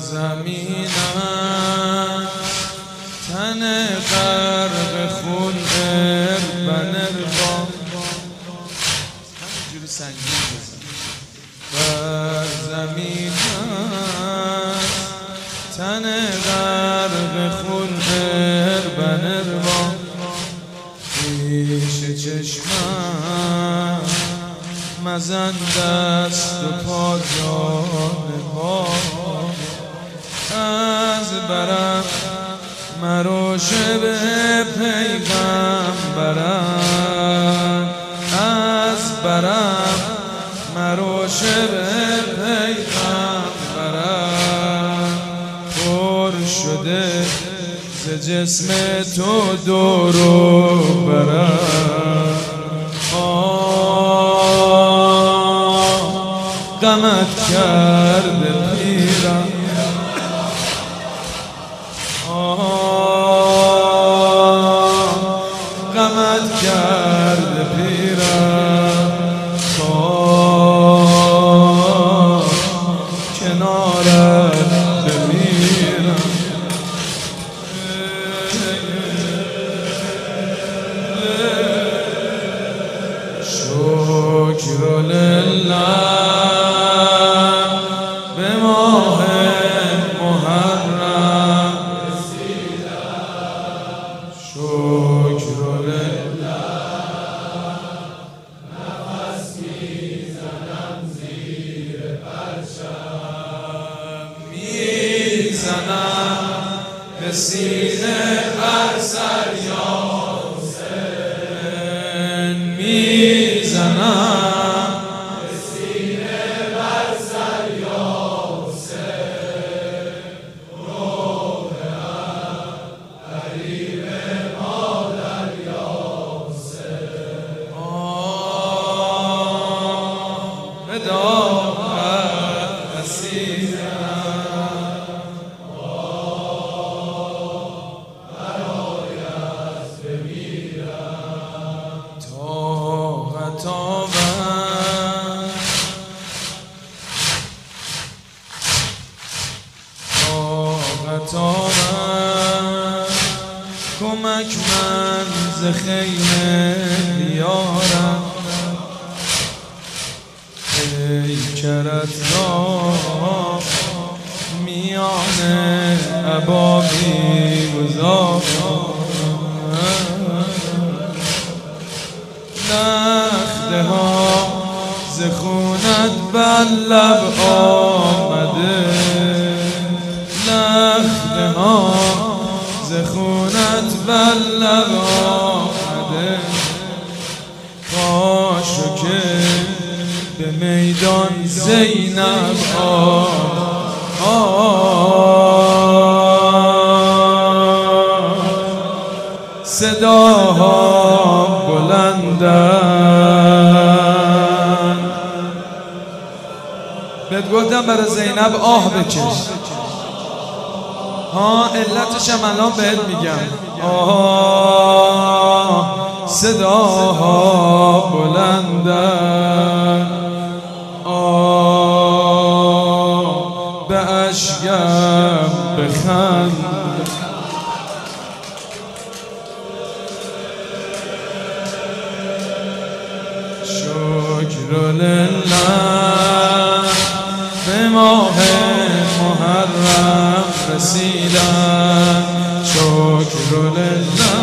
زمینم تن غرق خون اربن اربا همینجوری سنگین بزن بر زمینم تن غرق خون اربن اربا پیش چشمم مزن دست و پا جانها از برم مروشه به پیغمبرم از برم مروشه به پیغمبرم پر شده ز جسم تو دورو برم غمت کرده پیرم غمت کرده پیرم تا کنارت بمیرم شکر لله به ماه محرم شکر لله نفس میزنم زیر پرچم میزنم به سینه هر سر یا حسین میزنم کمک من ز خیمه بیارم پیکرت را میان ابابی گذارم نخله ها ز خونت بر لب آمده نخله ها ز خونت بر لب آمده کاشو که به میدان زینب صداها بلندن بهت گفتم برای زینب آه بکش علتش هم الان بهت میگم صداها بلندن به اشکم بخند شکر لله به ماه محرم رسیدم شکر لله